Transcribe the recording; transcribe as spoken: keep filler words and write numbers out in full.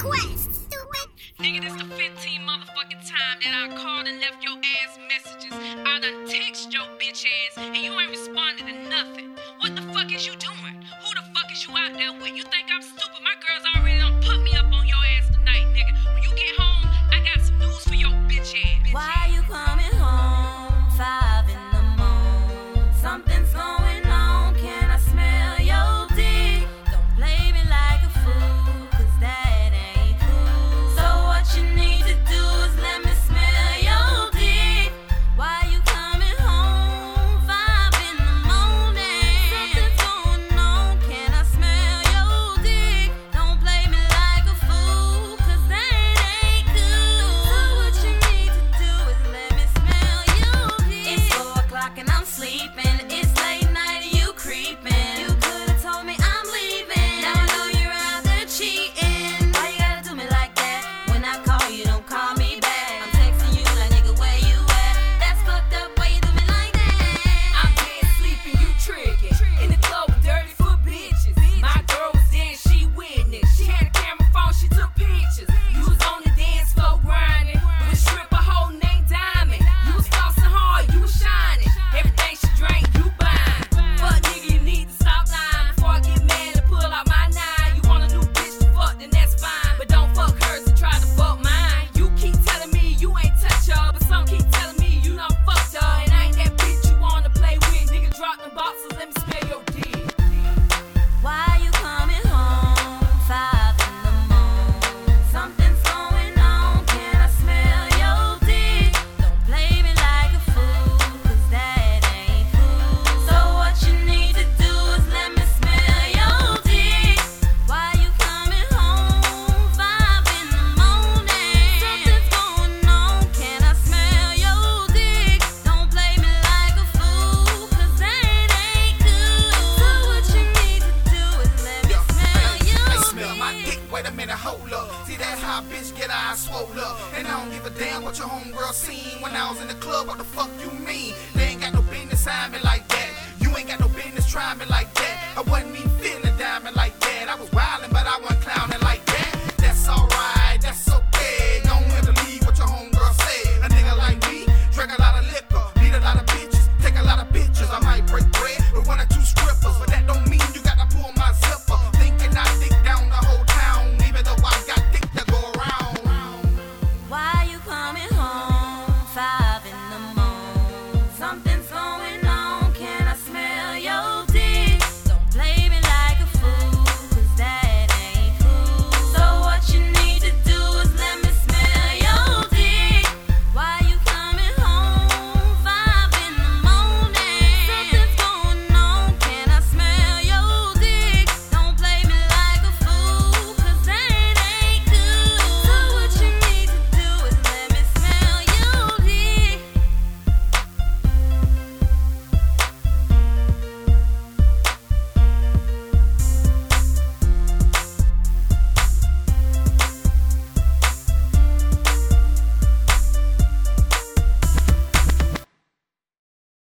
request, stupid. Nigga, this the fifteenth motherfucking time that I called and left your ass messages. I done text your bitch ass and you ain't responded to nothing. What the fuck is you doing? Who the fuck is you out there with? You think I'm stupid? My girls already done put me up on your ass tonight, nigga. When you get home, I got some news for your bitch ass. Why you coming home? Five in the morning. Something's going on. Can I smell your dick? Don't play me like a fool, cause that ain't cool. So what you need to do is let me smell your dick. Why you coming home? Five in the morning. Something's going on. Can I smell your dick? Don't play me like a fool, cause that ain't cool. So what you need to do is let me smell your dick. It's four o'clock and I'm sleeping. It's late night and you creeping. You could've told me I'm leaving. Now I know you're out there cheating. Why you gotta do me like that? When I call you, don't call me back. I'm texting you like, nigga, where you at? That's fucked up. Why you do me like that? I'm dead sleeping, you tricking. In the club with dirty foot bitches. My girl was there and she witnessed. She had a camera phone, she took pictures. You was on the dance floor grinding with a stripper holding named Diamond. You was flossing hard, you was shining. Everything she drank, you buying. Fuck nigga, you need to stop lying before I get mad and pull out my nine. You want a new bitch to fuck, then that's fine. But don't fuck hers and try to fuck mine. You keep telling me you ain't touch her, but some keep telling me you done fucked her. And I ain't that bitch you wanna play with. Nigga, drop them boxes, let me smell your dick. Why you coming home? Five in the morning. Something's going on. Can I smell your dick? Don't play me like a fool, cause that ain't cool. So what you need to do is let me smell your dick. Why you coming home? Five in the morning. Something's going on. Can I smell your dick? Don't play me like a fool, cause that ain't cool. So what you need to do is let me smell your I smell my dick. dick, wait a minute, hold up. See that hot bitch get her eyes swole up. And I don't give a damn what your homegirl seen when I was in the club. What the fuck you mean? They ain't got no business eyeing me like that. You ain't got no business trying me like that. I wasn't even feeling diamond like that. I was wildin', but I wasn't climbing.